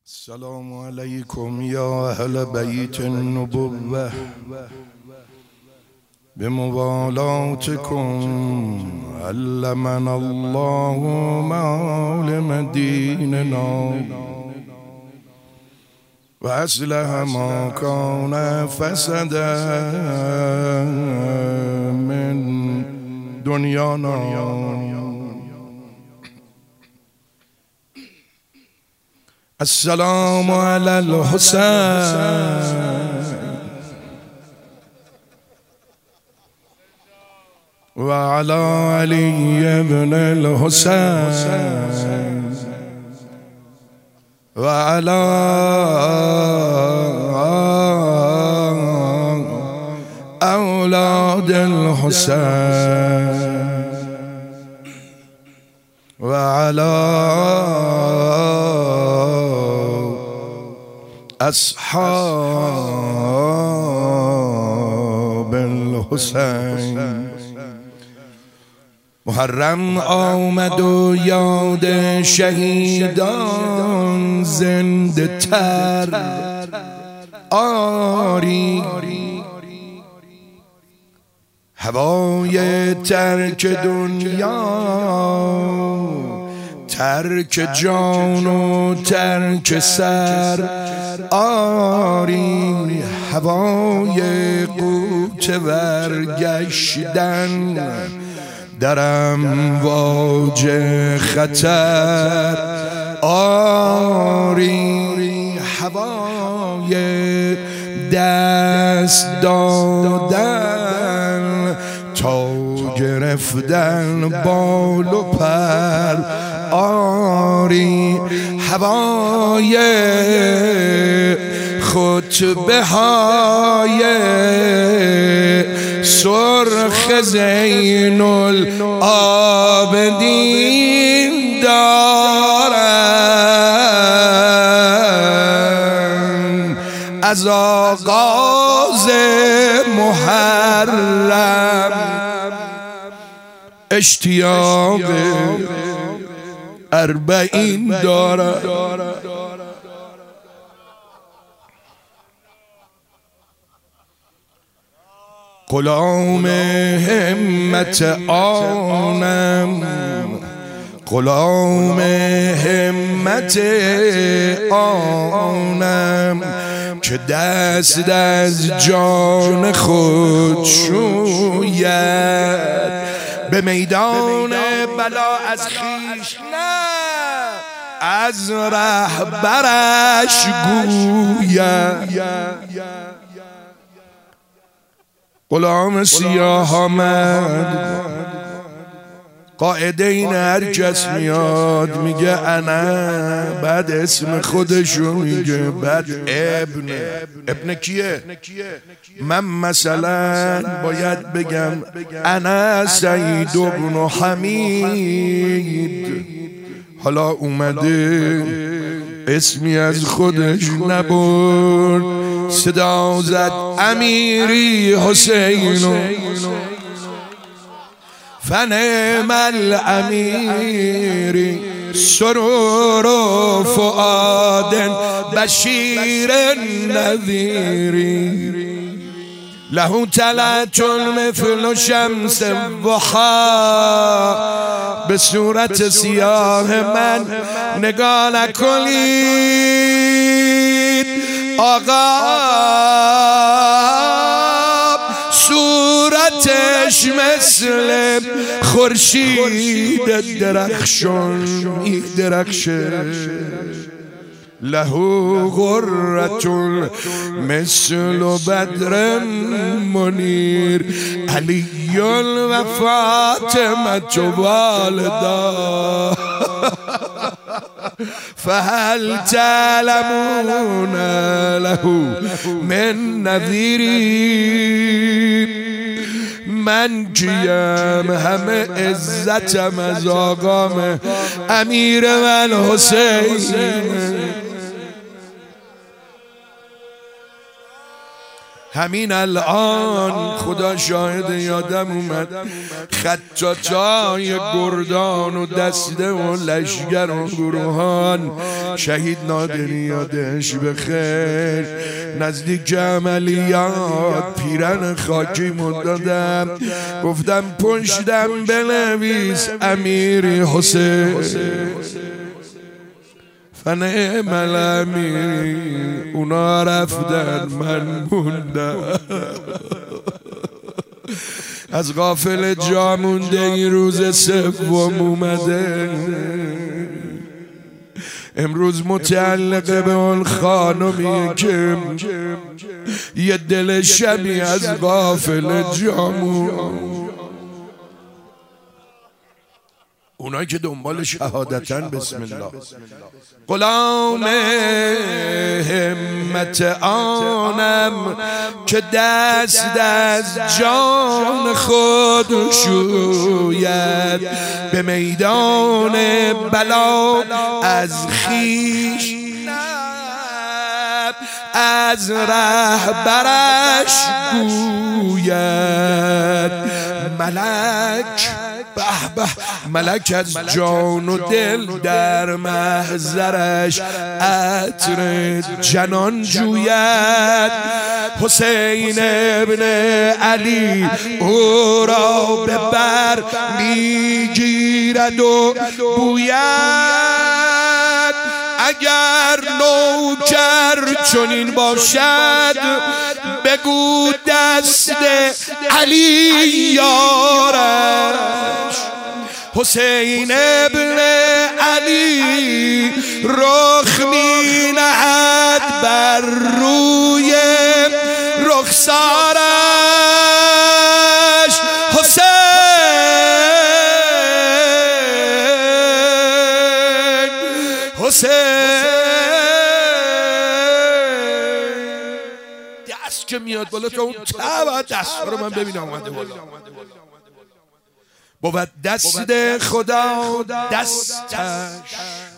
السلام عليكم يا أهل بيت النبوة بموالاتكم علمنا الله معالم ديننا وأصلح ما كان فسدا من دنيانا. السلام على الحسين وعلى علي بن الحسين وعلى أولاد الحسين وعلى أصحاب الحسين. محرم آمد و یاد شهیدان زنده تر آری، هوای ترک دنیا، ترک جان و ترک سر آری، هوای قوت برگشتن در امواج خطر آری، هوای دست دادن تا گرفتن بال و پر آری، هوای خطبه های سرخ زین العابدین دارن، از آغاز محرم اشتیاق اربعین دارد. غلام همت آنم، غلام همت آنم که دست از جان خود شوید، به میدان بلا از خویش نه از رهبرش گوید. غلام سیاه آمد، قاعده این هر کس میاد میگه انا، بعد اسم خودشو میگه، بعد ابن کیه؟ من مثلا باید بگم انا سعید ابن حمید، حالا اومده اسمی از خودش نبرد، صدا زد امیری حسینو، فنعم الامیری سرور فؤاد بشیر نذیری، له طلعت مثل شمس الضحی، به صورت سیاه من نگاه نکنید آقا، صورتش مثل خورشید درخشان می‌درخشه، له غرة مثل بدر منیر، علی و فاطمة والدا، فهل تعلمون له من نذیری. من کیم همه عزتم از آقام امیر من حسین، همین الان خدا شاهد یادم اومد خطاطای گردان و دسته و لشگر و گروهان شهید نادری یادش بخیر نزدیک عملیات پیرن خاکی دادم گفتم پشتم بنویس امیری حسین فنعم الامیر اونا رفتن من موندم از غافل جا مونده این روز سوم اومده امروز متعلق به اون خانمی که یه دل شبی از غافل جا مونده اونایی که دنبال شهادتن بسم الله غلام همت آنم که دست از جان خود شوید به میدان بلا از خویش از رهبرش گوید ملک به به ملک از جان و دل در محضرش عطر جنان جوید حسین ابن علی او را به بر میگیرد و بوید اگر نوکر چنین باشد بگو دست علی یارش حسین ابن علی رخ می نهد بر روی رخسارش حسین دست که میاد بالا تا اون دست رو من ببینم اومده بالا بود دست خدا دستش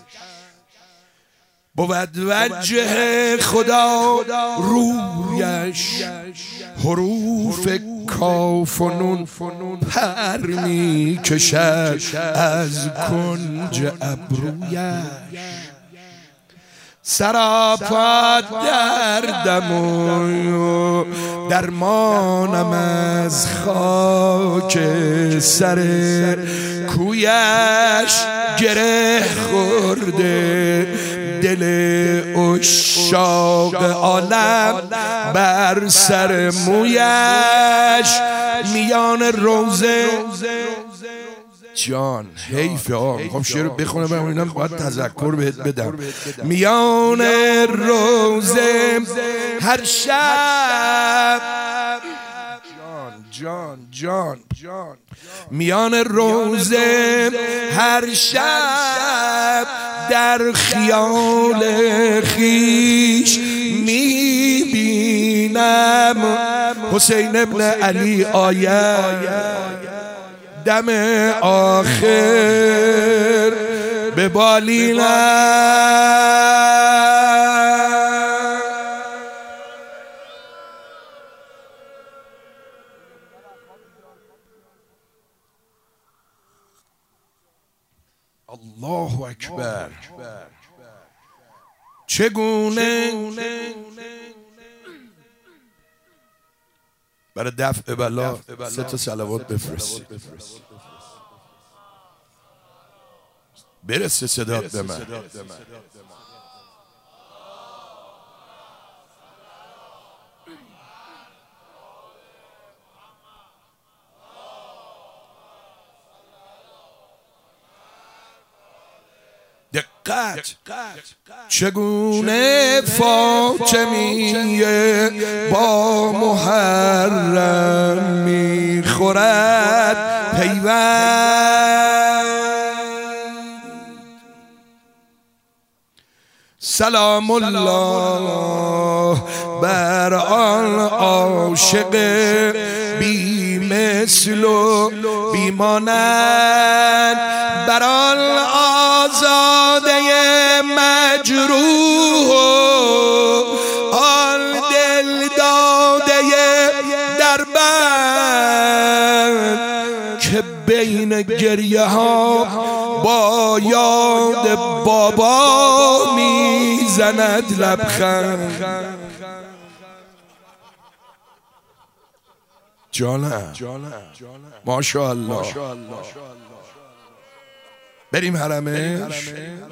بود وجه خدا رویش حروف کاف و نون پر می کشد از کنج ابرویش سراپا دردم و درمانم از خاک سر کویش گره خورده دل عشاق عالم بر سر مویش میان روزه جان حیفه خب شعر بخونه برم اینم باید تذکر بهت بدم میان روزه هر شب جان میان روزه هر شب در خیال خیش میبینم حسین ابن علی آید دم آخر به بالینم الله اکبر چگونه برای دفع بلا 3 تا صلوات بفرست برسه صدات به من دقت چگونه فاطمیه با محرم میخورد پیوند سلام الله بر آن عاشق بی مثل و بی مانند بر آن آزاده مجروح آن دل داده بین گریه ها با یاد بابا میزند لبخند. جانم ماشاءالله. بریم حرمش.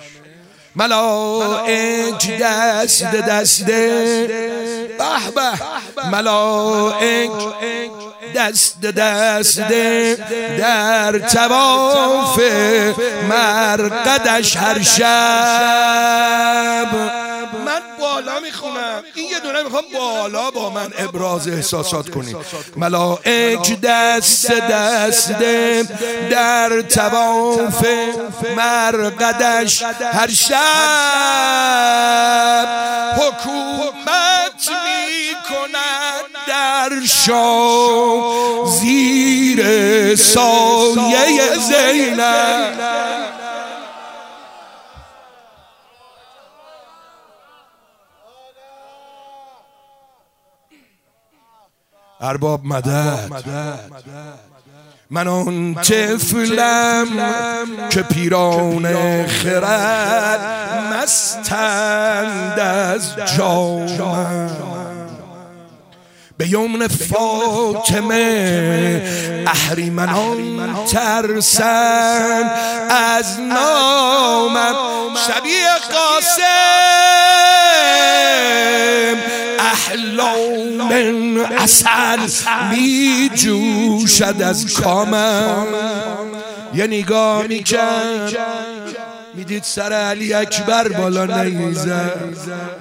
ملائک دست دسته، به به ملائک دست دسته در طواف مرقدش هر شب. من بالا میخونم، این یه دونه میخوام بالا با من ابراز احساسات کنی. ملائک دست دسته در طواف مرقدش هر شب، حکومت میکند در شام زیر سایه زینب. ارباب مدد. من آن طفلم که پیران خرد مستند از جامم، به یمن فاطمه اهریمنان ترسند از نامم. شبیه قاسم احلام عسل می جوشد از کامم. یه نگاه میکرد میدید سر علی اکبر بالا نیزد،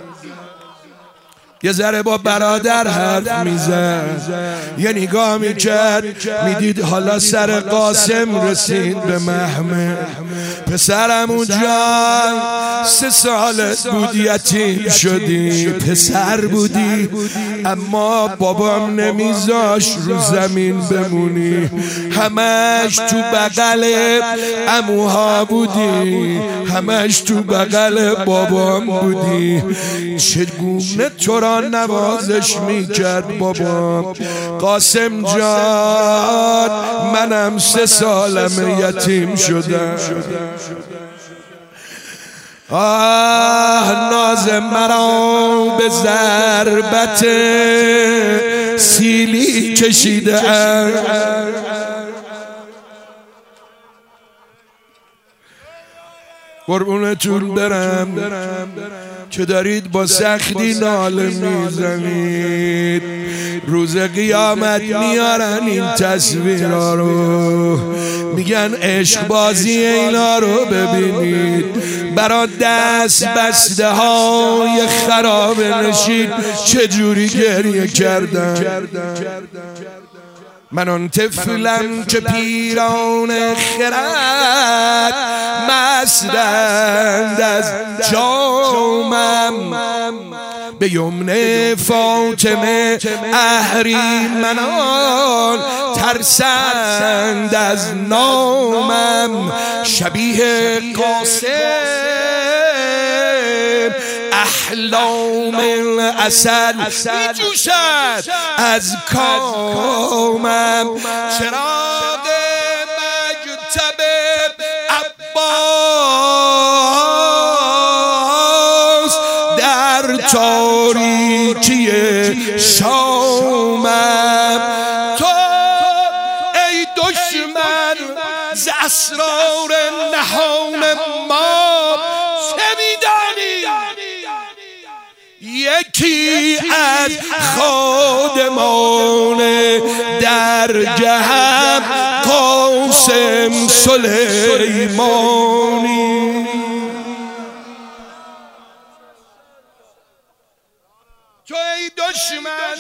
یه ذره با برادر حرف میزد. یه نگاه میکرد میدید حالا سر قاسم رسید به محمد. پسرمون جان 3 سالت بود یتیم شدی، پسر بودی اما بابام نمیذاش رو زمین بمونی، همش تو بغل عموها بودی، همش تو بغل بابام بودی. چگونه تو را نوازش میکرد بابام. قاسم جان منم 3 سالم یتیم شدم. آه ناز مرا به ضربت سیلی کشیده ام، قربونتون برم که دارید با سختی ناله میزنید. روز قیامت میارن این تصویرها رو، میگن عشق بازی اینا رو ببینید. برا دست بسته های خراب نشید چجوری گریه کردن. من آن طفلم که پیران خرد مستند از جامم، به یمن فاطمه اهریمنان ترسند از نامم. شبیه قاسم احلام العسل می جوشد از کامم. چراغ مکتب عباس در تاریکی شامم. تو ای دشمن ز اسرار نهان ما چه میدانی؟ یکی از خادمان درگهم قاسم سلیمانی. تو ای دشمن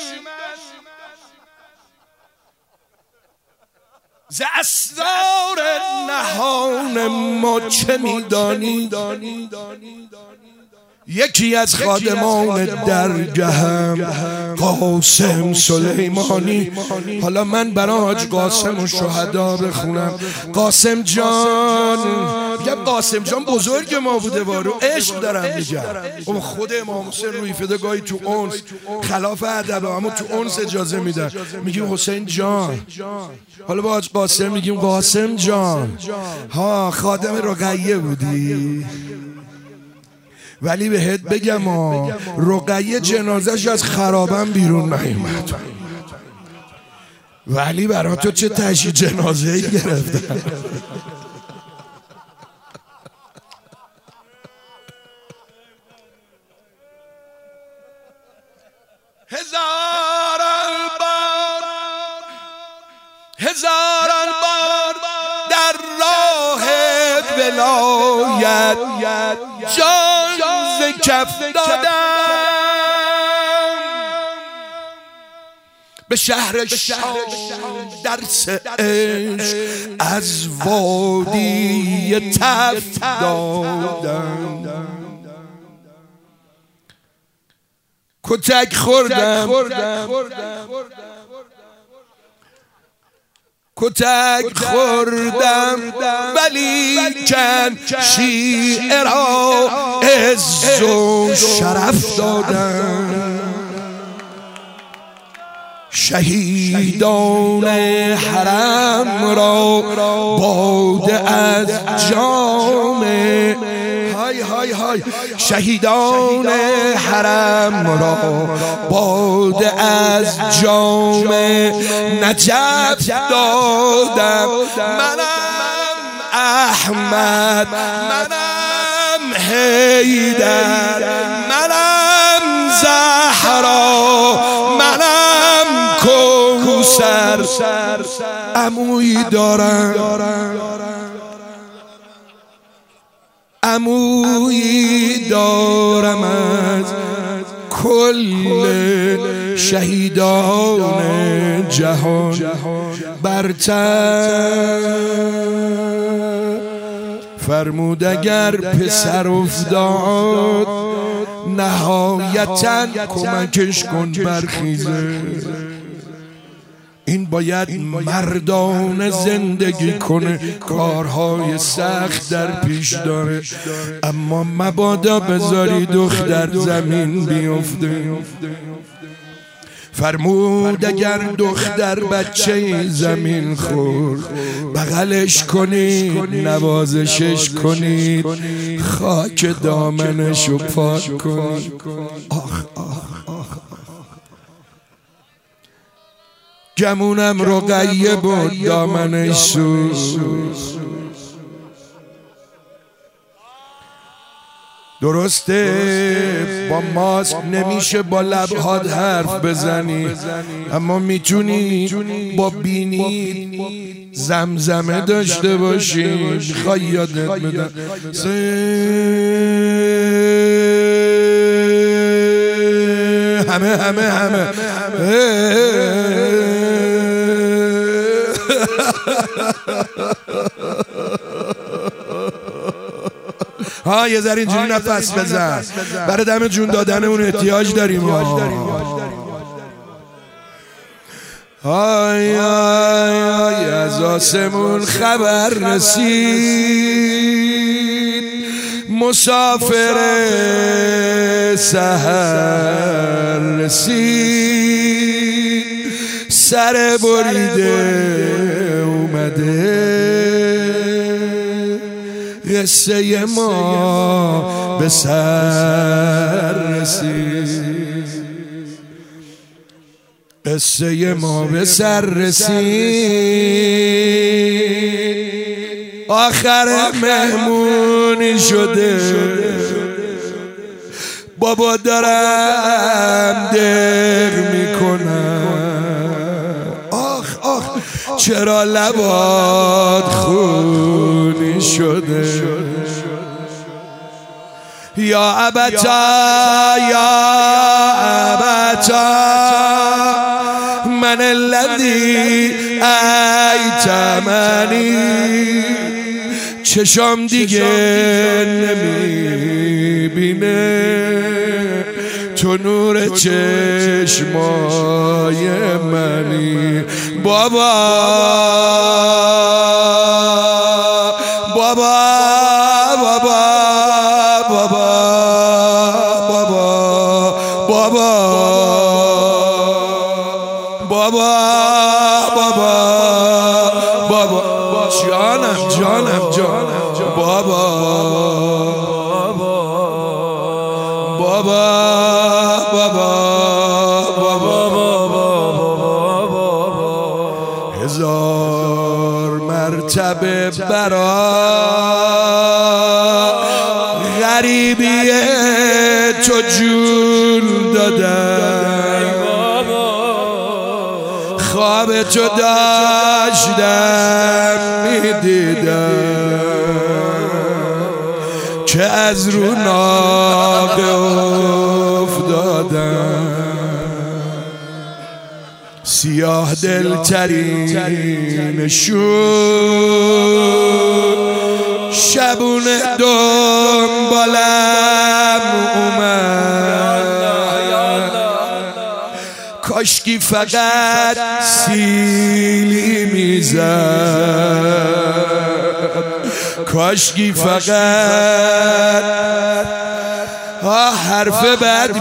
ز اسرار نهان ما چه میدانی؟ یکی از خادمان درگهم قاسم سلیمانی. حالا من برای حاج قاسم و شهدا بخونم. قاسم جان میگم قاسم جان بزرگ ما بوده وارو عشق دارم میگم. اون خود امام حسین روی فدا گاهی تو اونس خلاف ادب اما تو اونس اجازه میدن میگیم حسین جان. حالا با حاج قاسم میگیم قاسم جان. ها خادم رقیه بودی؟ ولی بهت بگم رقیه جنازش از خرابم بیرون نیومد، ولی برا تو چه تشییع جنازه‌ای گرفتن. هزاران بار در راه ولایت جان ز کف دادم، به شهر شام درس عشق از وادی تف دادم، کتک خوردم ولی کن شیعه را عز و شرف دادم، شهیدان حرم را باده از جام شهیدان حرم را باده از جام نجف دادم، منم احمد منم حیدر منم زهرا منم کوثر، عمویی دارم از کل شهیدان جهان برتر، فرمود اگر پسر افتاد نهایتاً کمکش کن برخیزه. این باید مردانه زندگی کنه، کارهای سخت در پیش داره، اما مبادا بذاری دختر زمین بیفته. فرمود اگر دختر بچه زمین خورد بغلش کنید نوازشش کنید، خاک دامنشو پاک کنید. آخ گمونم رقیه بود دامنش سوز. درسته با ماسک نمیشه با لبهات حرف بزنی، اما میتونی با بینی زمزمه داشته باشی. میخوای یادت بدم همه ها یه ذره اینجوری نفس بزن، برای دم جون دادن اون احتیاج داریم. آی از آسمون خبر رسید، مسافر سحر رسید، سر بریده اومده، قصه ما به سر رسید، قصه ما به سر رسید، آخر مهمونی شده، بابا دارم دق میکنم، آخ چرا لبات خونی شده، یا ابتا من الذی ایتمنی، چشام دیگه نمیبینه تو نور چشمای منی، بابا بابا بابا بابا بابا جانم جانم جانم بابا بابا بابا هزار مرتبه برا غریبی تو جون دادم خواب تو داشتم میدیدم که از رو ناقه افتادم سیاه دلترین شبونه دنبالم اومد کاشکی فقط سیلی میزد کاشکی فقط حرف بد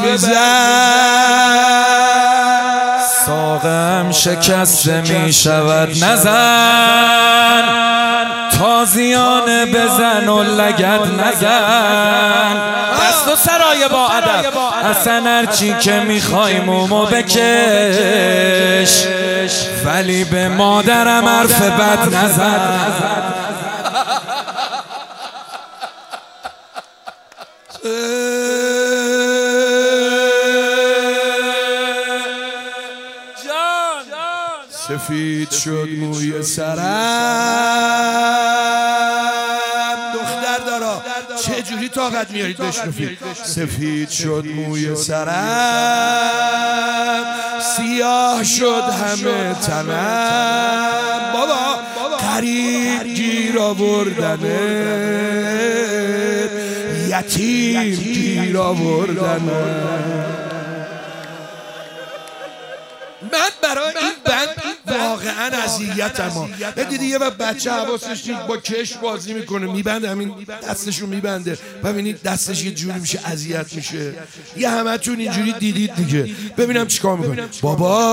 میزد ساقم شکسته می شود نزن تازیانه بزن و لگد نزن دست و سرای با ادب اصلا هرچی که میخوای مومو بکش ولی به مادرم حرف بد نزن سفید شد موی سرم دختر دارا چه جوری طاقت میارید بشنفید سفید شد موی سرم سیاه شد همه تنم بابا غریب گیر آوردنه یتیم گیر آوردنه من برای این بند واقعا اذیتم. دیدی یه بچه حواسش نیست با کش بازی میکنه میبنده همین دستشو میبنده ببینید دستش یه جوری میشه اذیت میشه. یه همتون اینجوری دیدید دیگه. ببینم چیکار میکنه. بابا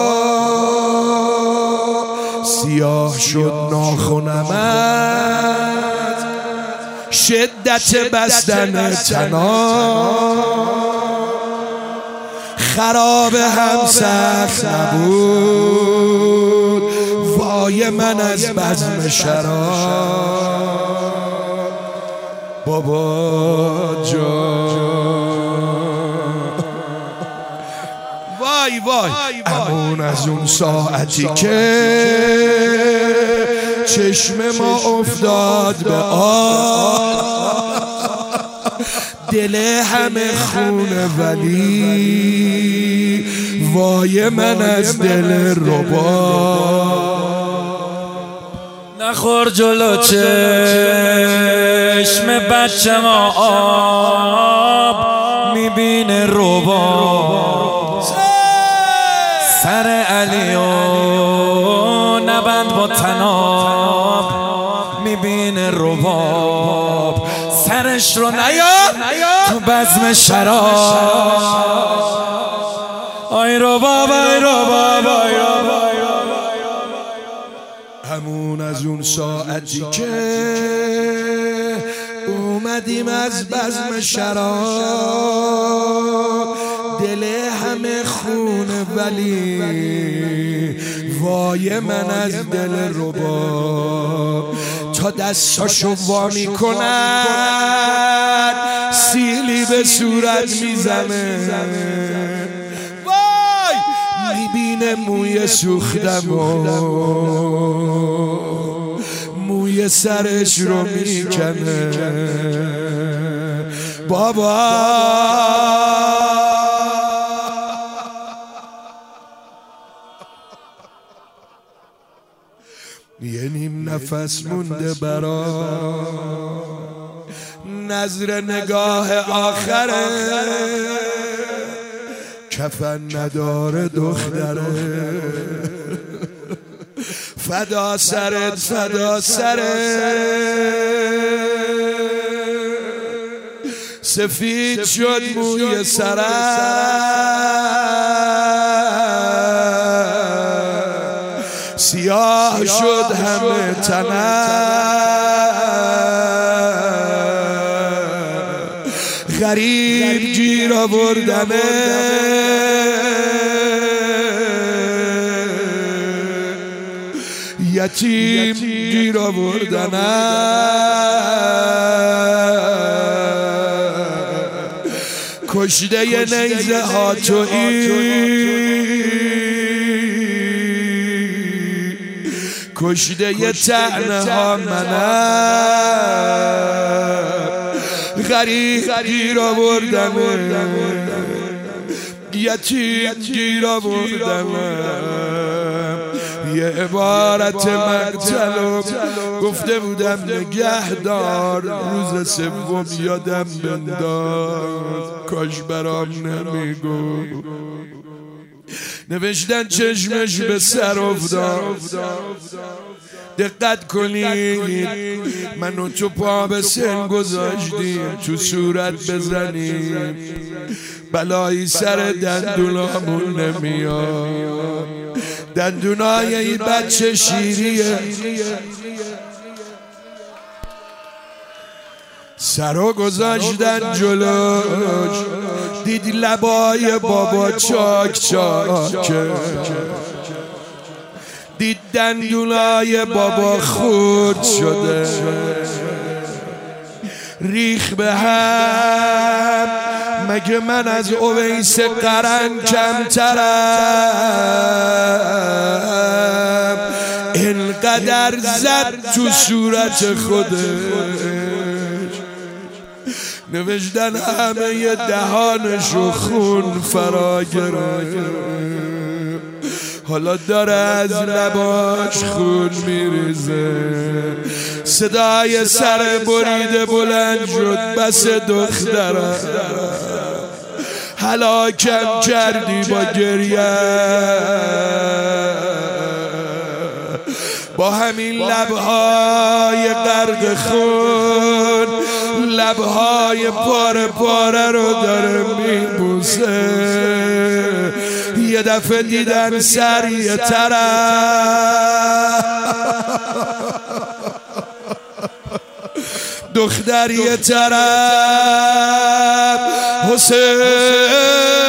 سیاه شد ناخنمت شدت بستن تنام خراب هم سخت نبود وای من از بزم شراب بابا جان وای وای امون از اون ساعتی که چشم ما افتاد به آب دل همه خونه ولی وای من از دل رباب نخور جلو چشم بچه ما آب میبینه رباب سر علیو نبند با تناب میبینه رباب سرش رو نیار تو بزم شراب آی رباب آی رباب آی رباب همون از اون ساعتی که اومدیم از بزم شراب دل همه خونه ولی وای من از دل رباب تا دستاشو وا میکنن سیلی به صورت میزنه وای میبینه موی سوختم و موی سرش رو میکنه بابا یه نیم نفس مونده برا نظر نگاه آخره کفن نداره دختره فدا سرت فدا سرت سفید شد موی سرم، سیاه شد همه تنم، غریب گیر آوردمه یتیم گیر آوردنم، کشته ی نیزه ها تویی، کشته ی طعنه ها منم، غریب گیر آوردمه یتیم گیر آوردمه. یه عبارت مقتلم گفته بودم نگهدار، روز سوم یادم بنداز کاش برام نمیگو. نوشتن چشمش به سر افتاد، دقت کنید من و تو پا به سن گذاشتیم تو صورت بزنیم بلایی سر دندونامون نمیاد. دندونای این بچه شیریه، سرو گذاشتن جلوش، دیدی لبای بابا چاک چاکه، دید دندونای بابا خورد شده، ریخ به هم. مگه من از اویس قرن کمترم؟ اینقدر زد تو صورت خودش. نوشتن همه ی دهانشو خون فرا گرفت، حالا داره از لباش خون میریزه. صدای سر بریده بلند شد، بس دخترم هلاکم کردی با گریه، با همین لبهای غرق خون، لبهای پاره پاره رو داره میبوسه. یه دفعه دیدن سر یه طرف، دختر یه طرف، حسین